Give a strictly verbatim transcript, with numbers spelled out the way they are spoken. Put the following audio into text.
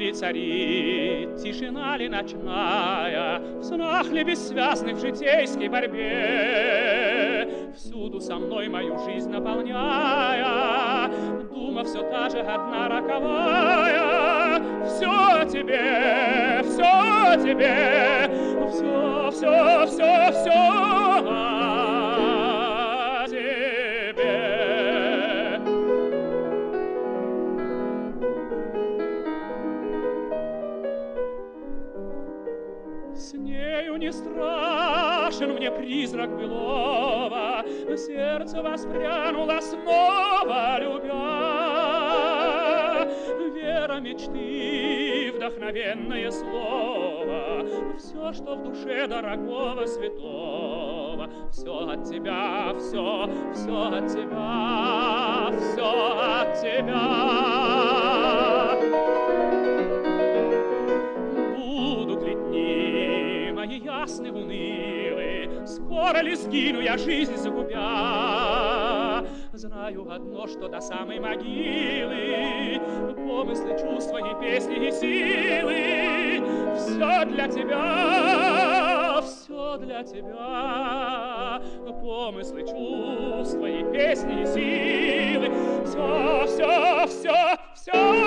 ли царит, тишина ли ночная, в снах ли бессвязных в житейской борьбе, всюду со мной мою жизнь наполняя, дума все та же одна роковая. Все о тебе, все о тебе, все, все, все, все о тебе. С нею не страшен мне призрак былого, сердце воспрянуло снова, любя. Вера мечты, вдохновенное слово, все, что в душе дорогого, святого, все от тебя, все, все от тебя, все от тебя. Будут ли дни мои ясны, унылы, скоро ли сгину я жизнь загубя? Знаю одно, что до самой могилы помыслы, чувства и песни и силы все для тебя, все для тебя. Помыслы, чувства и песни и силы все, все, все, все